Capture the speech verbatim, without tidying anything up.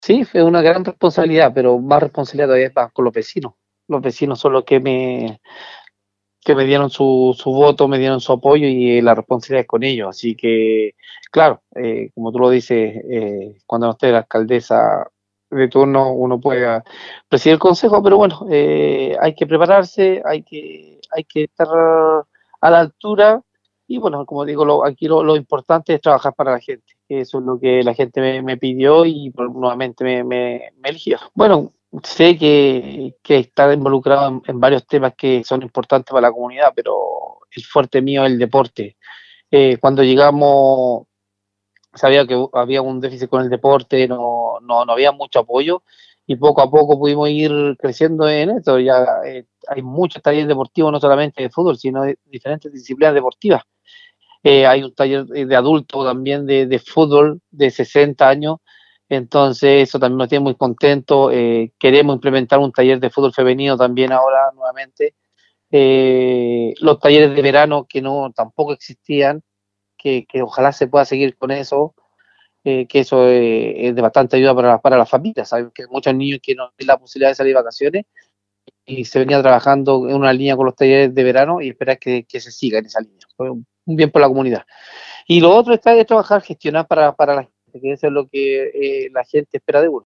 Sí, es una gran responsabilidad, pero más responsabilidad todavía va con los vecinos. Los vecinos son los que me, que me dieron su, su voto, me dieron su apoyo y eh, la responsabilidad es con ellos. Así que, claro, eh, como tú lo dices, eh, cuando no esté la alcaldesa de turno, uno puede ah, presidir el consejo, pero bueno, eh, hay que prepararse, hay que, hay que estar a la altura y bueno, como digo, lo, aquí lo, lo importante es trabajar para la gente. Eso es lo que la gente me, me pidió y por- nuevamente me, me, me eligió. Bueno, sé que, que está involucrado en, en varios temas que son importantes para la comunidad, pero el fuerte mío es el deporte. Eh, cuando llegamos, sabía que había un déficit con el deporte, no, no, no había mucho apoyo y poco a poco pudimos ir creciendo en esto. Ya eh, hay muchos talleres deportivos, no solamente de fútbol, sino de diferentes disciplinas deportivas. Eh, hay un taller de adultos también de, de fútbol de sesenta años, entonces eso también nos tiene muy contentos. Eh, queremos implementar un taller de fútbol femenino también ahora nuevamente. Eh, los talleres de verano que no tampoco existían, que, que ojalá se pueda seguir con eso, eh, que eso eh, es de bastante ayuda para, para las familias. Saben que hay muchos niños que no tienen la posibilidad de salir de vacaciones y se venía trabajando en una línea con los talleres de verano y esperar que, que se siga en esa línea. Fue un, un bien por la comunidad. Y lo otro está de trabajar, gestionar para, para la gente, que eso es lo que eh, la gente espera de uno.